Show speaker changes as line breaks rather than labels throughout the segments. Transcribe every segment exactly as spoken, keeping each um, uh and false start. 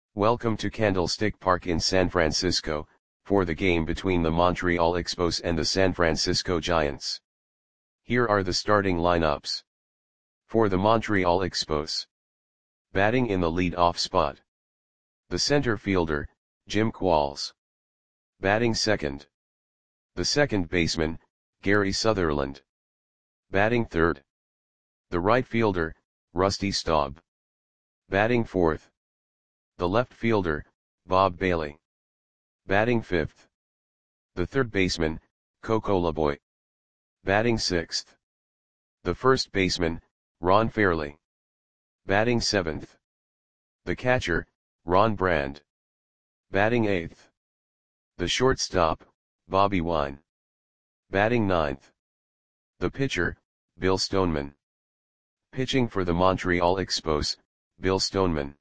Welcome to Candlestick Park in San Francisco, for the game between the Montreal Expos and the San Francisco Giants. Here are the starting lineups. For the Montreal Expos. Batting in the lead-off spot. The center fielder, Jim Qualls. Batting second. The second baseman, Gary Sutherland. Batting third. The right fielder, Rusty Staub. Batting fourth. The left fielder, Bob Bailey. Batting fifth. The third baseman, Coco Laboy. Batting sixth. The first baseman, Ron Fairly. Batting seventh. The catcher, Ron Brand. Batting eighth. The shortstop, Bobby Wine. Batting ninth. The pitcher, Bill Stoneman. Pitching for the Montreal Expos, Bill Stoneman.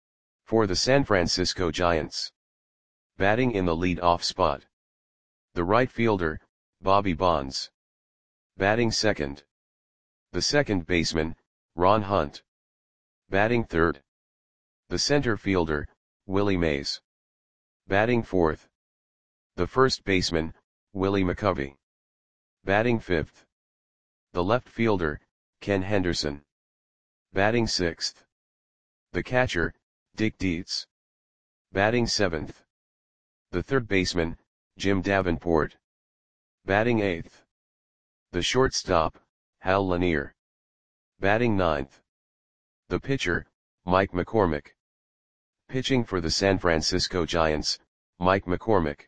For the San Francisco Giants. Batting in the lead-off spot. The right fielder, Bobby Bonds. Batting second. The second baseman, Ron Hunt. Batting third. The center fielder, Willie Mays. Batting fourth. The first baseman, Willie McCovey. Batting fifth. The left fielder, Ken Henderson. Batting sixth. The catcher, Dick Dietz. Batting seventh. The third baseman, Jim Davenport. Batting eighth. The shortstop, Hal Lanier. Batting ninth. The pitcher, Mike McCormick. Pitching for the San Francisco Giants, Mike McCormick.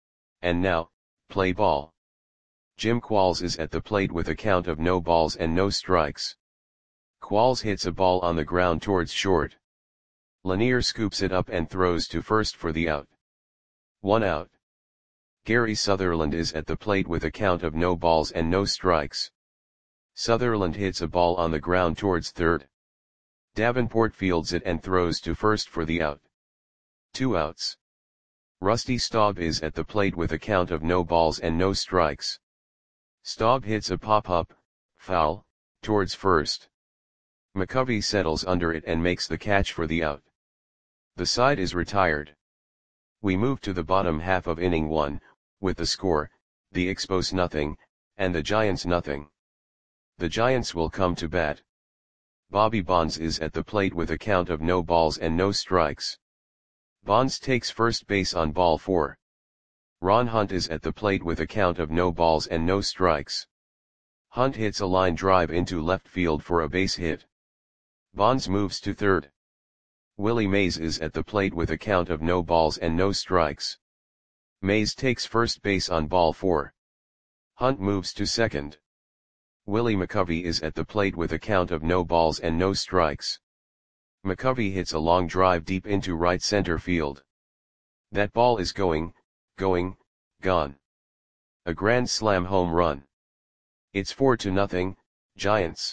And now, play ball. Jim Qualls is at the plate with a count of no balls and no strikes. Qualls hits a ball on the ground towards short. Lanier scoops it up and throws to first for the out. One out. Gary Sutherland is at the plate with a count of no balls and no strikes. Sutherland hits a ball on the ground towards third. Davenport fields it and throws to first for the out. Two outs. Rusty Staub is at the plate with a count of no balls and no strikes. Staub hits a pop-up, foul, towards first. McCovey settles under it and makes the catch for the out. The side is retired. We move to the bottom half of inning one, with the score, the Expos nothing, and the Giants nothing. The Giants will come to bat. Bobby Bonds is at the plate with a count of no balls and no strikes. Bonds takes first base on ball four. Ron Hunt is at the plate with a count of no balls and no strikes. Hunt hits a line drive into left field for a base hit. Bonds moves to third. Willie Mays is at the plate with a count of no balls and no strikes. Mays takes first base on ball four. Hunt moves to second. Willie McCovey is at the plate with a count of no balls and no strikes. McCovey hits a long drive deep into right center field. That ball is going, going, gone. A grand slam home run. It's four to nothing, Giants.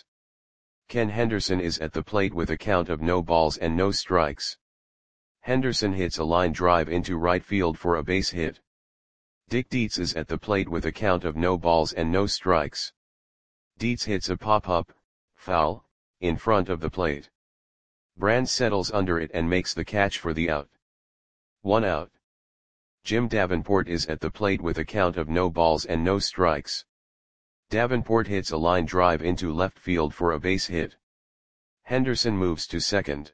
Ken Henderson is at the plate with a count of no balls and no strikes. Henderson hits a line drive into right field for a base hit. Dick Dietz is at the plate with a count of no balls and no strikes. Dietz hits a pop-up, foul, in front of the plate. Brand settles under it and makes the catch for the out. One out. Jim Davenport is at the plate with a count of no balls and no strikes. Davenport hits a line drive into left field for a base hit. Henderson moves to second.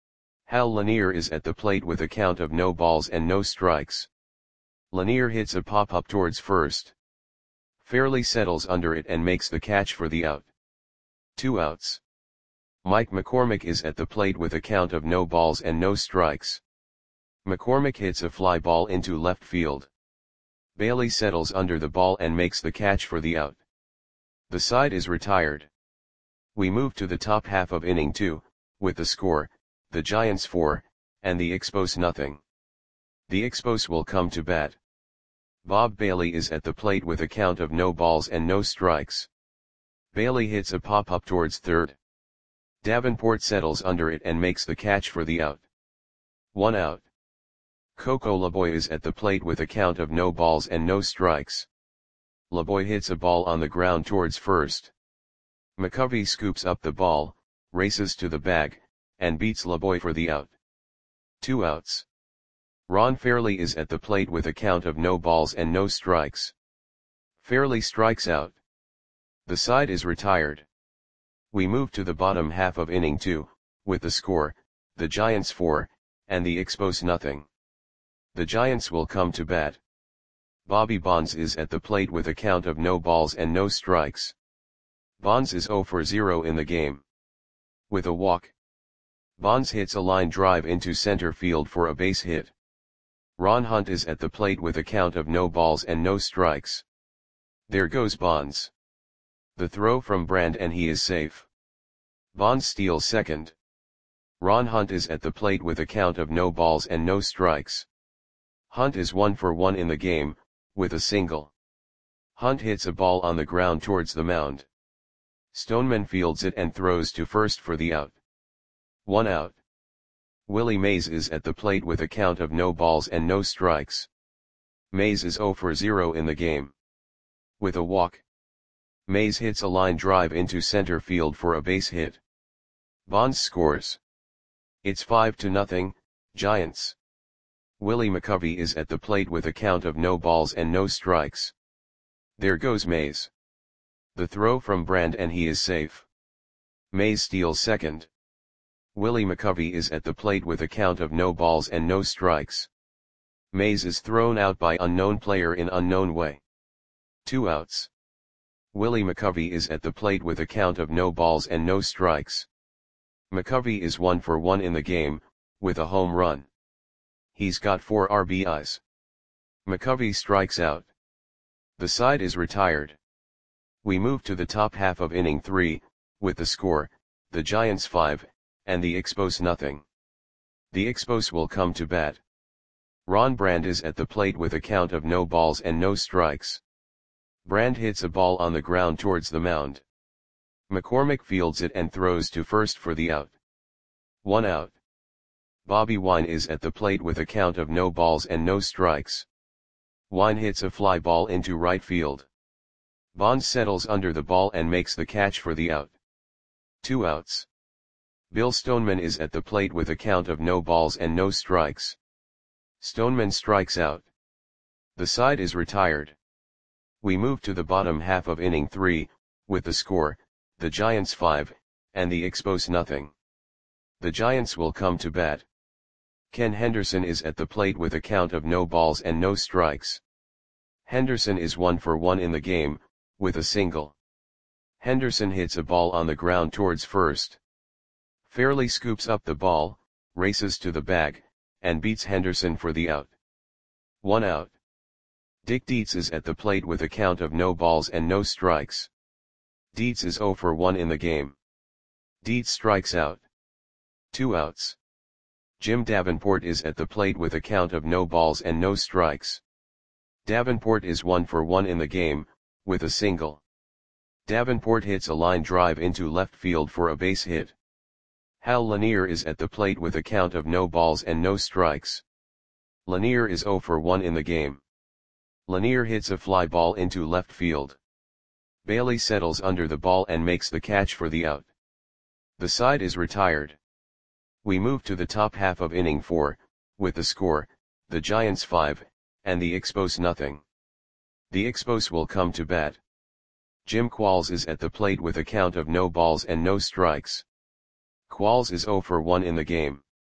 Hal Lanier is at the plate with a count of no balls and no strikes. Lanier hits a pop-up towards first. Fairly settles under it and makes the catch for the out. Two outs. Mike McCormick is at the plate with a count of no balls and no strikes. McCormick hits a fly ball into left field. Bailey settles under the ball and makes the catch for the out. The side is retired. We move to the top half of inning two, with the score, the Giants four, and the Expos nothing. The Expos will come to bat. Bob Bailey is at the plate with a count of no balls and no strikes. Bailey hits a pop-up towards third. Davenport settles under it and makes the catch for the out. One out. Coco Laboy is at the plate with a count of no balls and no strikes. Laboy hits a ball on the ground towards first. McCovey scoops up the ball, races to the bag, and beats Laboy for the out. Two outs. Ron Fairley is at the plate with a count of no balls and no strikes. Fairley strikes out. The side is retired. We move to the bottom half of inning two, with the score, the Giants four, and the Expos nothing. The Giants will come to bat. Bobby Bonds is at the plate with a count of no balls and no strikes. Bonds is zero for zero in the game. With a walk, Bonds hits a line drive into center field for a base hit. Ron Hunt is at the plate with a count of no balls and no strikes. There goes Bonds. The throw from Brand and he is safe. Bonds steals second. Ron Hunt is at the plate with a count of no balls and no strikes. Hunt is one for one in the game, with a single. Hunt hits a ball on the ground towards the mound. Stoneman fields it and throws to first for the out. One out. Willie Mays is at the plate with a count of no balls and no strikes. Mays is zero for zero in the game. With a walk, Mays hits a line drive into center field for a base hit. Bonds scores. It's five to nothing, Giants. Willie McCovey is at the plate with a count of no balls and no strikes. There goes Mays. The throw from Brand and he is safe. Mays steals second. Willie McCovey is at the plate with a count of no balls and no strikes. Mays is thrown out by unknown player in unknown way. Two outs. Willie McCovey is at the plate with a count of no balls and no strikes. McCovey is one for one in the game, with a home run. He's got four R B Is. McCovey strikes out. The side is retired. We move to the top half of inning three, with the score, the Giants five, and the Expos nothing. The Expos will come to bat. Ron Brand is at the plate with a count of no balls and no strikes. Brand hits a ball on the ground towards the mound. McCormick fields it and throws to first for the out. One out. Bobby Wine is at the plate with a count of no balls and no strikes. Wine hits a fly ball into right field. Bonds settles under the ball and makes the catch for the out. Two outs. Bill Stoneman is at the plate with a count of no balls and no strikes. Stoneman strikes out. The side is retired. We move to the bottom half of inning three, with the score, the Giants five, and the Expos nothing. The Giants will come to bat. Ken Henderson is at the plate with a count of no balls and no strikes. Henderson is one for one in the game, with a single. Henderson hits a ball on the ground towards first. Fairley scoops up the ball, races to the bag, and beats Henderson for the out. One out. Dick Dietz is at the plate with a count of no balls and no strikes. Dietz is zero for one in the game. Dietz strikes out. Two outs. Jim Davenport is at the plate with a count of no balls and no strikes. Davenport is one for one in the game, with a single. Davenport hits a line drive into left field for a base hit. Hal Lanier is at the plate with a count of no balls and no strikes. Lanier is zero for one in the game. Lanier hits a fly ball into left field. Bailey settles under the ball and makes the catch for the out. The side is retired. We move to the top half of inning four, with the score, the Giants five, and the Expos nothing. The Expos will come to bat. Jim Qualls is at the plate with a count of no balls and no strikes. Qualls is zero for one in the game.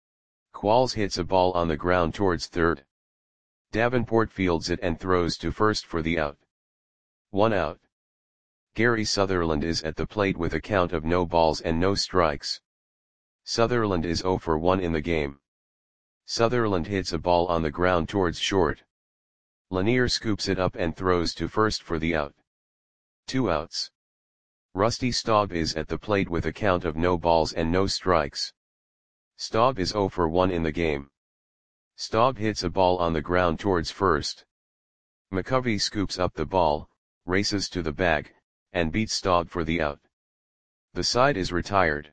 Qualls hits a ball on the ground towards third. Davenport fields it and throws to first for the out. One out. Gary Sutherland is at the plate with a count of no balls and no strikes. Sutherland is zero for one in the game. Sutherland hits a ball on the ground towards short. Lanier scoops it up and throws to first for the out. Two outs. Rusty Staub is at the plate with a count of no balls and no strikes. Staub is zero for one in the game. Staub hits a ball on the ground towards first. McCovey scoops up the ball, races to the bag, and beats Staub for the out. The side is retired.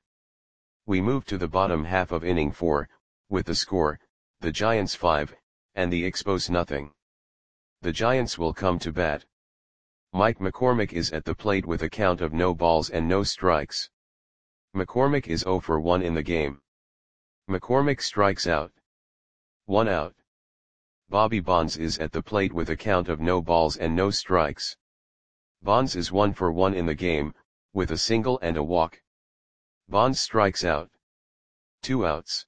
We move to the bottom half of inning four, with the score, the Giants five, and the Expos nothing. The Giants will come to bat. Mike McCormick is at the plate with a count of no balls and no strikes. McCormick is zero for one in the game. McCormick strikes out. one out. Bobby Bonds is at the plate with a count of no balls and no strikes. Bonds is one for one in the game, with a single and a walk. Bonds strikes out. Two outs.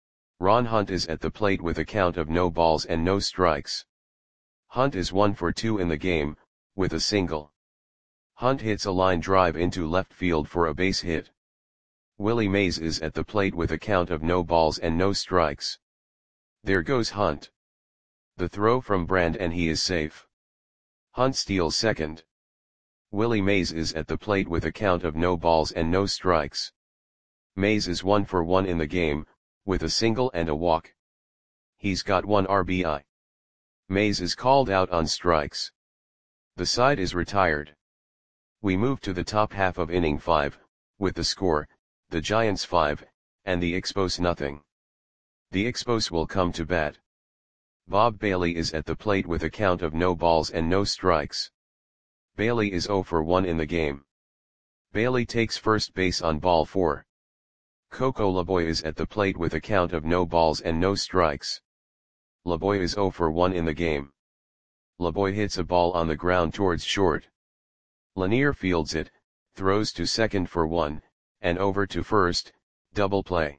Ron Hunt is at the plate with a count of no balls and no strikes. Hunt is one for two in the game, with a single. Hunt hits a line drive into left field for a base hit. Willie Mays is at the plate with a count of no balls and no strikes. There goes Hunt. The throw from Brand and he is safe. Hunt steals second. Willie Mays is at the plate with a count of no balls and no strikes. Mays is one for one in the game, with a single and a walk. He's got one R B I. Mays is called out on strikes. The side is retired. We move to the top half of inning five, with the score, the Giants five, and the Expos nothing. The Expos will come to bat. Bob Bailey is at the plate with a count of no balls and no strikes. Bailey is zero for one in the game. Bailey takes first base on ball four. Coco Laboy is at the plate with a count of no balls and no strikes. Laboy is zero for one in the game. Laboy hits a ball on the ground towards short. Lanier fields it, throws to second for one, and over to first, double play.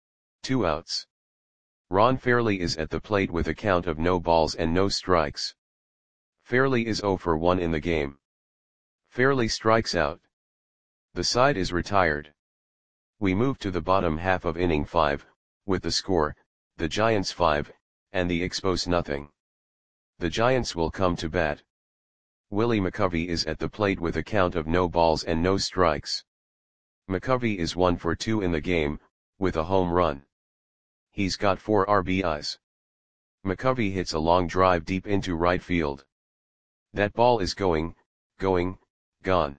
Two outs. Ron Fairley is at the plate with a count of no balls and no strikes. Fairley is zero for one in the game. Fairley strikes out. The side is retired. We move to the bottom half of inning five, with the score, the Giants five, and the Expos nothing. The Giants will come to bat. Willie McCovey is at the plate with a count of no balls and no strikes. McCovey is one for two in the game, with a home run. He's got four R B Is. McCovey hits a long drive deep into right field. That ball is going, going, gone.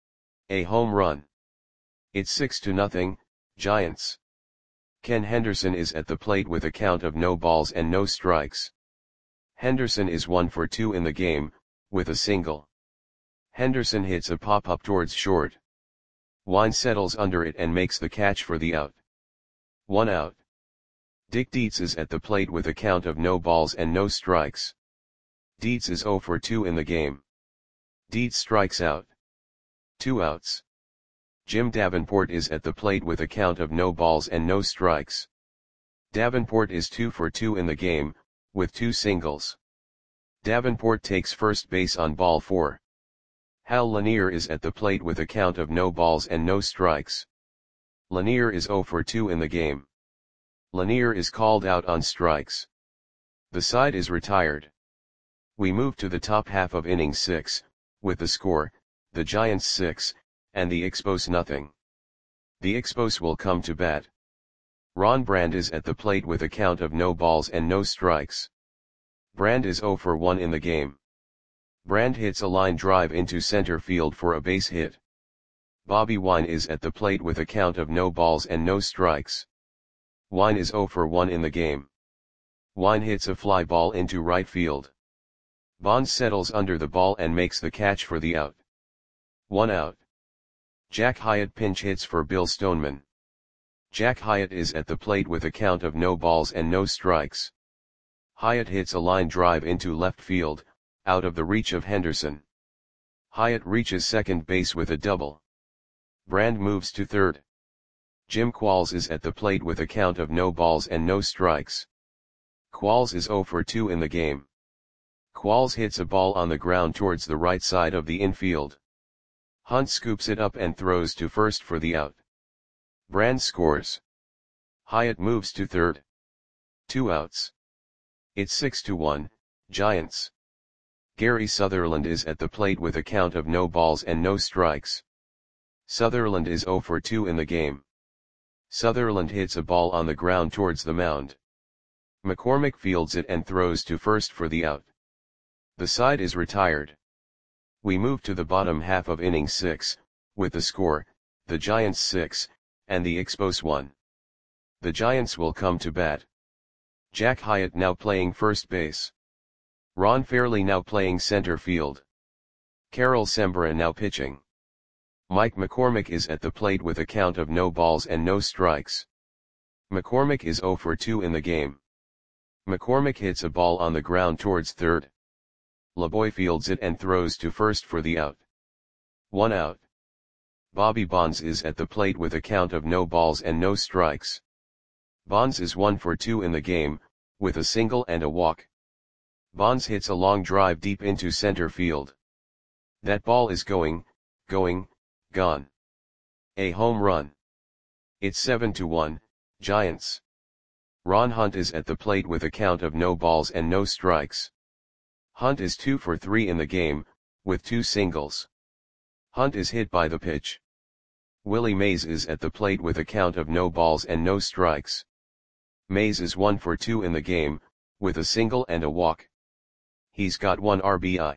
A home run. It's six to nothing, Giants. Ken Henderson is at the plate with a count of no balls and no strikes. Henderson is one for two in the game, with a single. Henderson hits a pop-up towards short. Wine settles under it and makes the catch for the out. One out. Dick Dietz is at the plate with a count of no balls and no strikes. Dietz is zero for two in the game. Dietz strikes out. Two outs. Jim Davenport is at the plate with a count of no balls and no strikes. Davenport is two for two in the game, with two singles. Davenport takes first base on ball four. Hal Lanier is at the plate with a count of no balls and no strikes. Lanier is zero for two in the game. Lanier is called out on strikes. The side is retired. We move to the top half of inning six, with the score, the Giants six, and the Expos nothing. The Expos will come to bat. Ron Brand is at the plate with a count of no balls and no strikes. Brand is zero for one in the game. Brand hits a line drive into center field for a base hit. Bobby Wine is at the plate with a count of no balls and no strikes. Wine is zero for one in the game. Wine hits a fly ball into right field. Bonds settles under the ball and makes the catch for the out. One out. Jack Hyatt pinch hits for Bill Stoneman. Jack Hyatt is at the plate with a count of no balls and no strikes. Hyatt hits a line drive into left field, out of the reach of Henderson. Hyatt reaches second base with a double. Brand moves to third. Jim Qualls is at the plate with a count of no balls and no strikes. Qualls is zero for two in the game. Qualls hits a ball on the ground towards the right side of the infield. Hunt scoops it up and throws to first for the out. Brand scores. Hyatt moves to third. Two outs. It's six to one, Giants. Gary Sutherland is at the plate with a count of no balls and no strikes. Sutherland is zero for two in the game. Sutherland hits a ball on the ground towards the mound. McCormick fields it and throws to first for the out. The side is retired. We move to the bottom half of inning six, with the score, the Giants six, and the Expos one. The Giants will come to bat. Jack Hyatt now playing first base. Ron Fairley now playing center field. Carol Sembra now pitching. Mike McCormick is at the plate with a count of no balls and no strikes. McCormick is zero for two in the game. McCormick hits a ball on the ground towards third. LeBoy fields it and throws to first for the out. One out. Bobby Bonds is at the plate with a count of no balls and no strikes. Bonds is one for two in the game, with a single and a walk. Bonds hits a long drive deep into center field. That ball is going, going, gone. A home run. It's seven to one, Giants. Ron Hunt is at the plate with a count of no balls and no strikes. Hunt is two for three in the game, with two singles. Hunt is hit by the pitch. Willie Mays is at the plate with a count of no balls and no strikes. Mays is one for two in the game, with a single and a walk. He's got one R B I.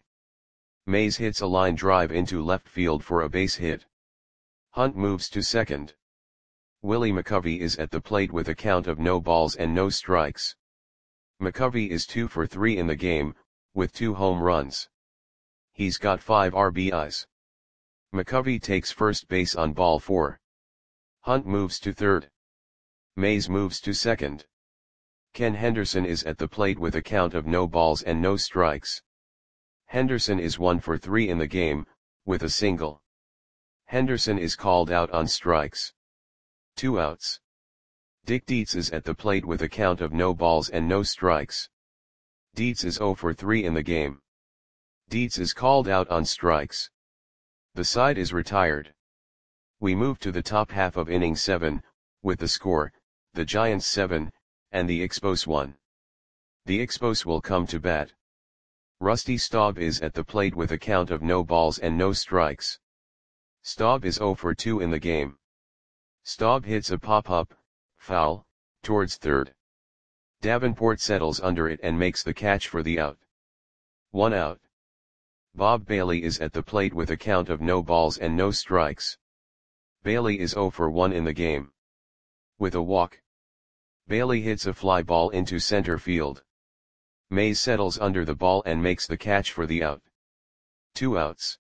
Mays hits a line drive into left field for a base hit. Hunt moves to second. Willie McCovey is at the plate with a count of no balls and no strikes. McCovey is two for three in the game, with two home runs. He's got five R B Is. McCovey takes first base on ball four. Hunt moves to third. Mays moves to second. Ken Henderson is at the plate with a count of no balls and no strikes. Henderson is one for three in the game, with a single. Henderson is called out on strikes. Two outs. Dick Dietz is at the plate with a count of no balls and no strikes. Dietz is zero for three in the game. Dietz is called out on strikes. The side is retired. We move to the top half of inning seven, with the score, the Giants seven, and the Expos one. The Expos will come to bat. Rusty Staub is at the plate with a count of no balls and no strikes. Staub is zero for two in the game. Staub hits a pop-up, foul, towards third. Davenport settles under it and makes the catch for the out. One out. Bob Bailey is at the plate with a count of no balls and no strikes. Bailey is zero for one in the game. With a walk. Bailey hits a fly ball into center field. Mays settles under the ball and makes the catch for the out. Two outs.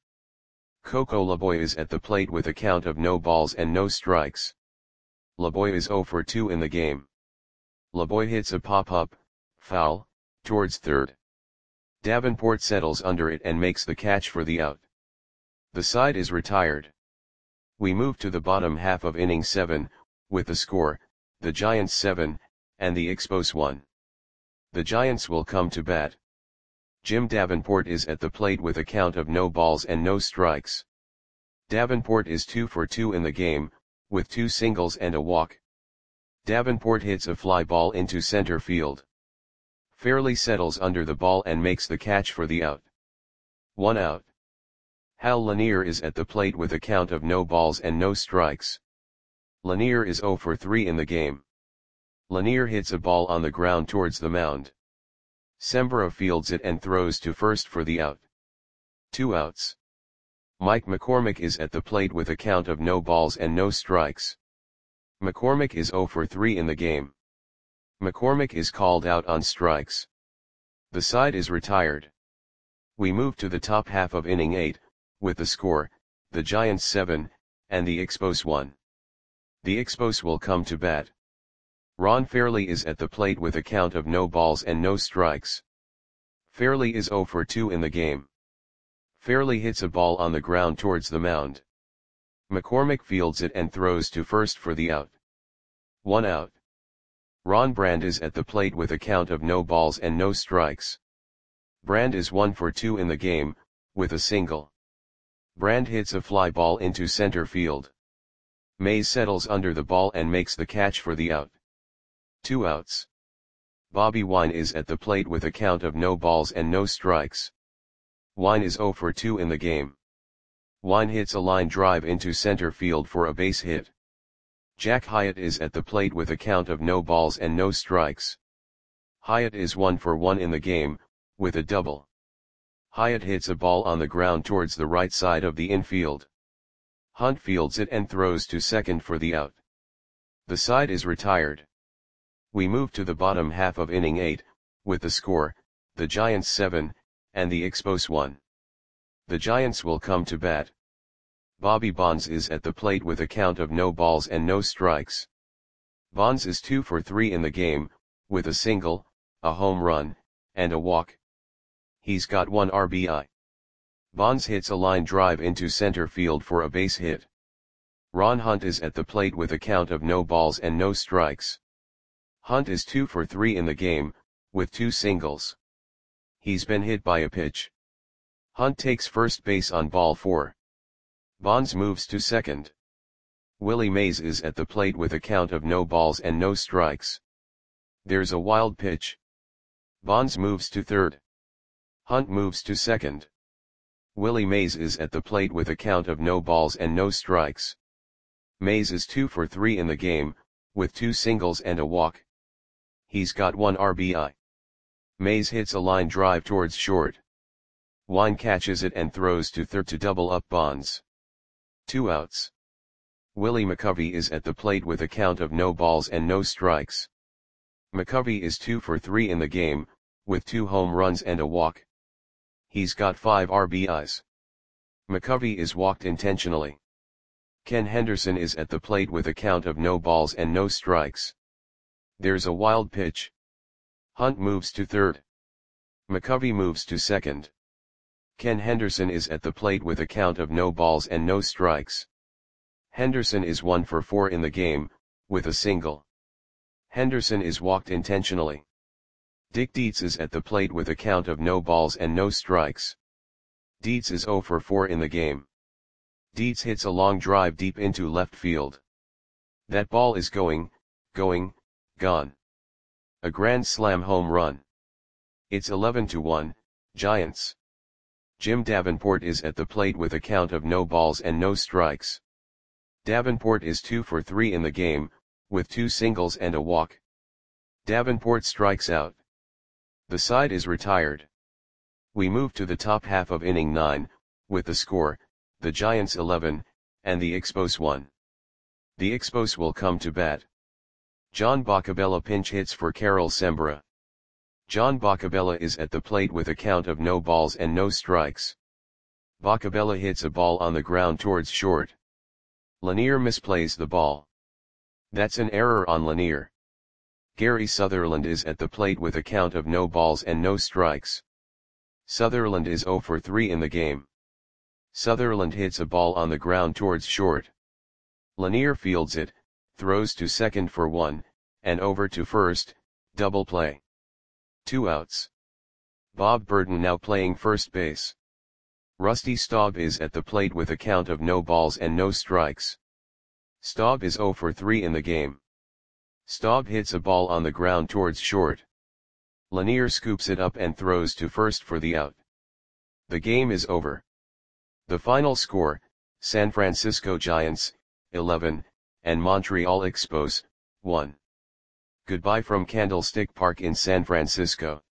Coco LeBoy is at the plate with a count of no balls and no strikes. LeBoy is zero for two in the game. LeBoy hits a pop-up, foul, towards third. Davenport settles under it and makes the catch for the out. The side is retired. We move to the bottom half of inning seven, with the score, the Giants seven, and the Expos one. The Giants will come to bat. Jim Davenport is at the plate with a count of no balls and no strikes. Davenport is two for two in the game, with two singles and a walk. Davenport hits a fly ball into center field. Fairley settles under the ball and makes the catch for the out. One out. Hal Lanier is at the plate with a count of no balls and no strikes. Lanier is zero for three in the game. Lanier hits a ball on the ground towards the mound. Sembra fields it and throws to first for the out. Two outs. Mike McCormick is at the plate with a count of no balls and no strikes. McCormick is zero for three in the game. McCormick is called out on strikes. The side is retired. We move to the top half of inning eight, with the score, the Giants seven, and the Expos one. The Expos will come to bat. Ron Fairley is at the plate with a count of no balls and no strikes. Fairley is zero for two in the game. Fairley hits a ball on the ground towards the mound. McCormick fields it and throws to first for the out. One out. Ron Brand is at the plate with a count of no balls and no strikes. Brand is one for two in the game, with a single. Brand hits a fly ball into center field. Mays settles under the ball and makes the catch for the out. Two outs. Bobby Wine is at the plate with a count of no balls and no strikes. Wine is zero for two in the game. Wine hits a line drive into center field for a base hit. Jack Hyatt is at the plate with a count of no balls and no strikes. Hyatt is one for one in the game, with a double. Hyatt hits a ball on the ground towards the right side of the infield. Hunt fields it and throws to second for the out. The side is retired. We move to the bottom half of inning eight, with the score, the Giants seven, and the Expos one. The Giants will come to bat. Bobby Bonds is at the plate with a count of no balls and no strikes. Bonds is two for three in the game, with a single, a home run, and a walk. He's got one R B I. Bonds hits a line drive into center field for a base hit. Ron Hunt is at the plate with a count of no balls and no strikes. Hunt is two for three in the game, with two singles. He's been hit by a pitch. Hunt takes first base on ball four. Bonds moves to second. Willie Mays is at the plate with a count of no balls and no strikes. There's a wild pitch. Bonds moves to third. Hunt moves to second. Willie Mays is at the plate with a count of no balls and no strikes. Mays is two for three in the game, with two singles and a walk. He's got one R B I. Mays hits a line drive towards short. Wine catches it and throws to third to double up Bonds. Two outs. Willie McCovey is at the plate with a count of no balls and no strikes. McCovey is two for three in the game, with two home runs and a walk. He's got five R B Is. McCovey is walked intentionally. Ken Henderson is at the plate with a count of no balls and no strikes. There's a wild pitch. Hunt moves to third. McCovey moves to second. Ken Henderson is at the plate with a count of no balls and no strikes. Henderson is one for four in the game, with a single. Henderson is walked intentionally. Dick Dietz is at the plate with a count of no balls and no strikes. Dietz is zero for four in the game. Dietz hits a long drive deep into left field. That ball is going, going, gone. A grand slam home run. It's eleven to one, Giants. Jim Davenport is at the plate with a count of no balls and no strikes. Davenport is two for three in the game, with two singles and a walk. Davenport strikes out. The side is retired. We move to the top half of inning nine, with the score, the Giants eleven, and the Expos one. The Expos will come to bat. John Boccabella pinch hits for Carol Sembra. John Boccabella is at the plate with a count of no balls and no strikes. Boccabella hits a ball on the ground towards short. Lanier misplays the ball. That's an error on Lanier. Gary Sutherland is at the plate with a count of no balls and no strikes. Sutherland is zero for three in the game. Sutherland hits a ball on the ground towards short. Lanier fields it, throws to second for one, and over to first, double play. Two outs. Bob Burton now playing first base. Rusty Staub is at the plate with a count of no balls and no strikes. Staub is zero for three in the game. Staub hits a ball on the ground towards short. Lanier scoops it up and throws to first for the out. The game is over. The final score, San Francisco Giants, eleven, and Montreal Expos, one. Goodbye from Candlestick Park in San Francisco.